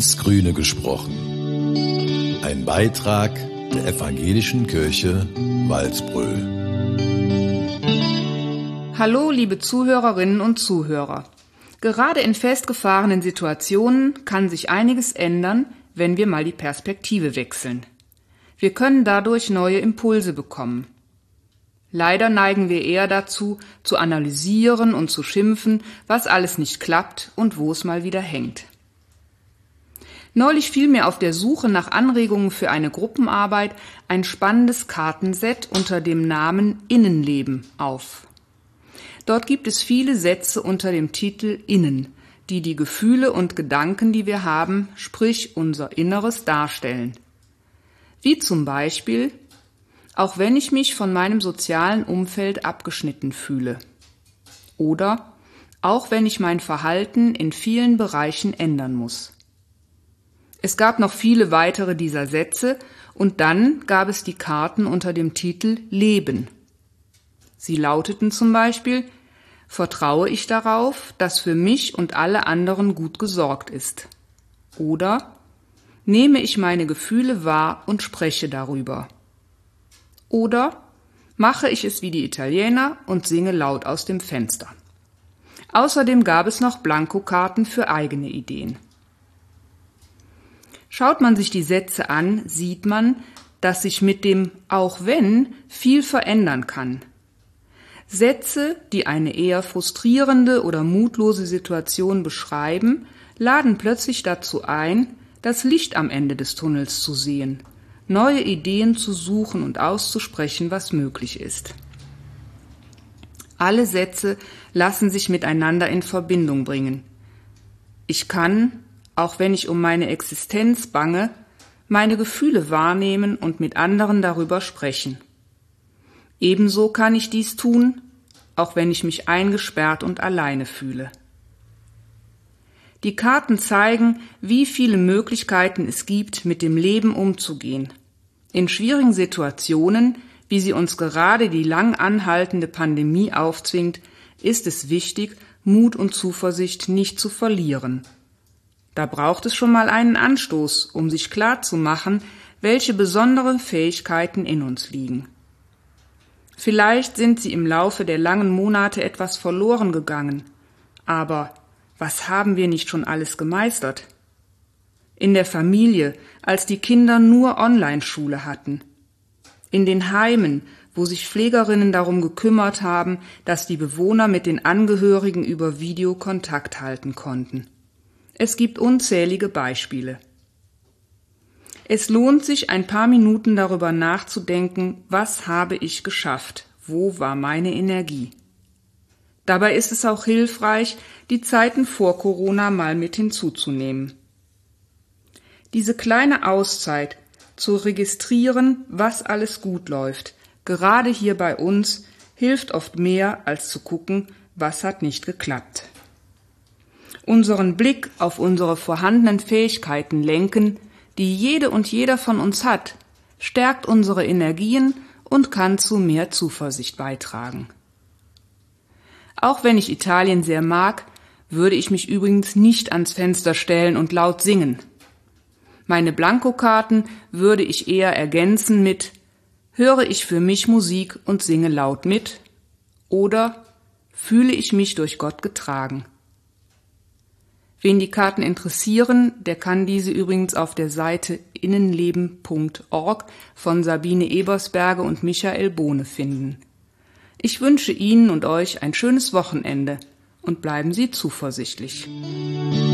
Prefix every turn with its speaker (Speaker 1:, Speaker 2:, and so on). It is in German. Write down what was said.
Speaker 1: ins Grüne gesprochen. Ein Beitrag der Evangelischen Kirche Walsbröl.
Speaker 2: Hallo, liebe Zuhörerinnen und Zuhörer. Gerade in festgefahrenen Situationen kann sich einiges ändern, wenn wir mal die Perspektive wechseln. Wir können dadurch neue Impulse bekommen. Leider neigen wir eher dazu, zu analysieren und zu schimpfen, was alles nicht klappt und wo es mal wieder hängt. Neulich fiel mir auf der Suche nach Anregungen für eine Gruppenarbeit ein spannendes Kartenset unter dem Namen Innenleben auf. Dort gibt es viele Sätze unter dem Titel Innen, die die Gefühle und Gedanken, die wir haben, sprich unser Inneres darstellen. Wie zum Beispiel: Auch wenn ich mich von meinem sozialen Umfeld abgeschnitten fühle. Oder auch wenn ich mein Verhalten in vielen Bereichen ändern muss. Es gab noch viele weitere dieser Sätze und dann gab es die Karten unter dem Titel Leben. Sie lauteten zum Beispiel: Vertraue ich darauf, dass für mich und alle anderen gut gesorgt ist? Oder nehme ich meine Gefühle wahr und spreche darüber? Oder mache ich es wie die Italiener und singe laut aus dem Fenster? Außerdem gab es noch Blankokarten für eigene Ideen. Schaut man sich die Sätze an, sieht man, dass sich mit dem Auch wenn viel verändern kann. Sätze, die eine eher frustrierende oder mutlose Situation beschreiben, laden plötzlich dazu ein, das Licht am Ende des Tunnels zu sehen, neue Ideen zu suchen und auszusprechen, was möglich ist. Alle Sätze lassen sich miteinander in Verbindung bringen. Ich kann, auch wenn ich um meine Existenz bange, meine Gefühle wahrnehmen und mit anderen darüber sprechen. Ebenso kann ich dies tun, auch wenn ich mich eingesperrt und alleine fühle. Die Karten zeigen, wie viele Möglichkeiten es gibt, mit dem Leben umzugehen. In schwierigen Situationen, wie sie uns gerade die lang anhaltende Pandemie aufzwingt, ist es wichtig, Mut und Zuversicht nicht zu verlieren. Da braucht es schon mal einen Anstoß, um sich klarzumachen, welche besonderen Fähigkeiten in uns liegen. Vielleicht sind sie im Laufe der langen Monate etwas verloren gegangen. Aber was haben wir nicht schon alles gemeistert? In der Familie, als die Kinder nur Online-Schule hatten. In den Heimen, wo sich Pflegerinnen darum gekümmert haben, dass die Bewohner mit den Angehörigen über Video Kontakt halten konnten. Es gibt unzählige Beispiele. Es lohnt sich, ein paar Minuten darüber nachzudenken, was habe ich geschafft, wo war meine Energie. Dabei ist es auch hilfreich, die Zeiten vor Corona mal mit hinzuzunehmen. Diese kleine Auszeit, zu registrieren, was alles gut läuft, gerade hier bei uns, hilft oft mehr, als zu gucken, was hat nicht geklappt. Unseren Blick auf unsere vorhandenen Fähigkeiten lenken, die jede und jeder von uns hat, stärkt unsere Energien und kann zu mehr Zuversicht beitragen. Auch wenn ich Italien sehr mag, würde ich mich übrigens nicht ans Fenster stellen und laut singen. Meine Blankokarten würde ich eher ergänzen mit: Höre ich für mich Musik und singe laut mit? Oder fühle ich mich durch Gott getragen? Wen die Karten interessieren, der kann diese übrigens auf der Seite innenleben.org von Sabine Ebersberger und Michael Bohne finden. Ich wünsche Ihnen und euch ein schönes Wochenende und bleiben Sie zuversichtlich.